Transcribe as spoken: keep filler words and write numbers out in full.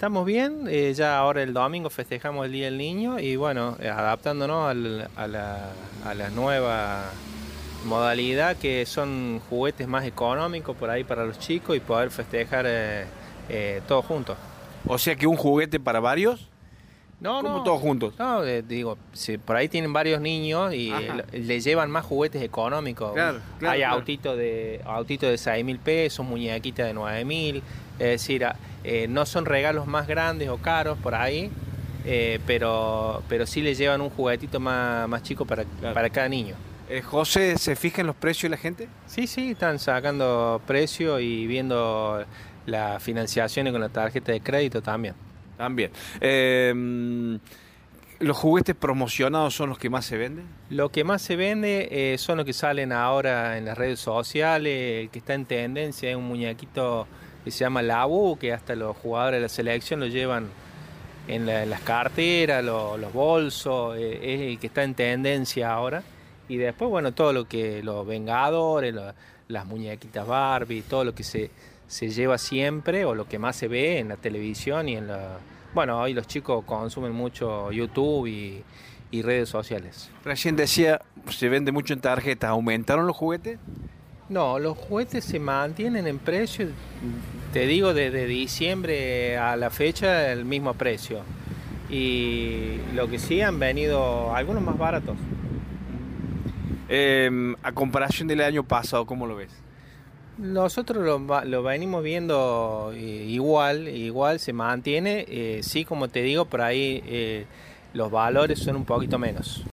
estamos bien, eh, ya ahora el domingo festejamos el Día del Niño y bueno, eh, adaptándonos al- a la, a la nueva modalidad que son juguetes más económicos por ahí para los chicos y poder festejar eh, eh, todos juntos. O sea que un juguete para varios, No, como no, todos juntos. no, eh, digo, si por ahí tienen varios niños y Ajá. eh, le llevan más juguetes económicos. Claro, claro, Hay claro. autitos de autitos de seis mil pesos, muñequitas de nueve mil, es decir, a- eh, no son regalos más grandes o caros por ahí, eh, pero, pero sí le llevan un juguetito más, más chico para, Claro. para cada niño. Eh, José, ¿se fija en los precios de la gente? Sí, sí, están sacando precio y viendo las financiaciones con la tarjeta de crédito también. También. Eh, mm, ¿los juguetes promocionados son los que más se venden? Lo que más se vende eh, son los que salen ahora en las redes sociales, el que está en tendencia es un muñequito que se llama Labu, que hasta los jugadores de la selección lo llevan en, la- en las carteras, lo- los bolsos, eh, es el que está en tendencia ahora. Y después, bueno, todo lo que los Vengadores, lo- las muñequitas Barbie, todo lo que se, se lleva siempre o lo que más se ve en la televisión y en la... Bueno, hoy los chicos consumen mucho YouTube y, y redes sociales. Recién decía, se vende mucho en tarjetas. ¿Aumentaron los juguetes? No, los juguetes se mantienen en precio, te digo, desde diciembre a la fecha el mismo precio. Y lo que sí han venido algunos más baratos. Eh, a comparación del año pasado, ¿cómo lo ves? Nosotros lo, va- lo venimos viendo eh, igual, igual se mantiene, eh, sí, como te digo, por ahí eh, los valores son un poquito menos.